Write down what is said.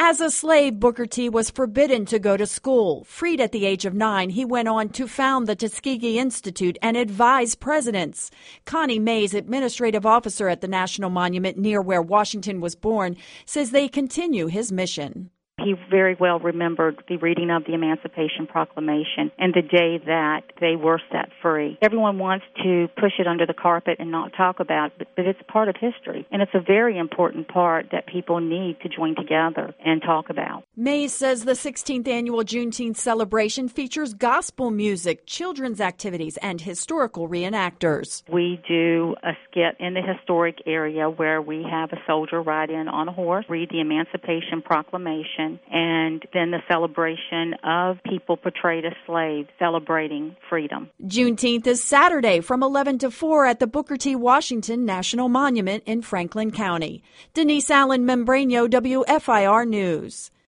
As a slave, Booker T was forbidden to go to school. Freed at the age of 9, he went on to found the Tuskegee Institute and advise presidents. Connie Mays, administrative officer at the National Monument near where Washington was born, says they continue his mission. He very well remembered the reading of the Emancipation Proclamation and the day that they were set free. Everyone wants to push it under the carpet and not talk about it, but it's part of history, and it's a very important part that people need to join together and talk about. Mays says the 16th annual Juneteenth celebration features gospel music, children's activities, and historical reenactors. We do a skit in the historic area where we have a soldier ride in on a horse, read the Emancipation Proclamation, and then the celebration of people portrayed as slaves celebrating freedom. Juneteenth is Saturday from 11 to 4 at the Booker T. Washington National Monument in Franklin County. Denise Allen Membrano, WFIR News.